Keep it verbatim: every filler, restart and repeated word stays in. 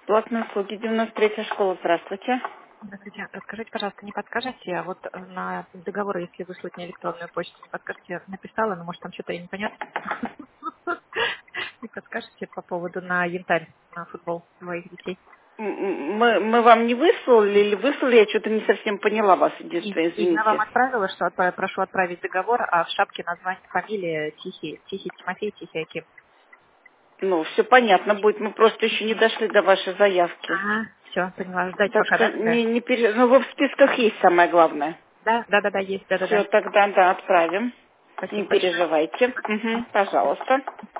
Платные услуги, девяносто третья школа, здравствуйте. Здравствуйте. Скажите, пожалуйста, не подскажете, а вот на договор, если выслать на электронную почту, не подскажете, написала, но может там что-то и непонятно. Не подскажете по поводу на янтарь, на футбол своих детей. М, м, Мы, мы вам не выслали или выслали, я что-то не совсем поняла вас, И- единственное, Именно вам извините. отправила, что отправ- прошу отправить договор, а в шапке название, фамилия Тихий, Тихий Тимофей, Тихий Аким. Ну, все понятно будет, мы просто еще не дошли до вашей заявки. Ага, все, поняла. Ждать Так пока, что да? Да. не, не пере... ну, вы в списках есть самое главное. Да, да, да, да, есть, да, да, Все, да. тогда, да, отправим. Не Спасибо большое. переживайте. Мгм, пожалуйста.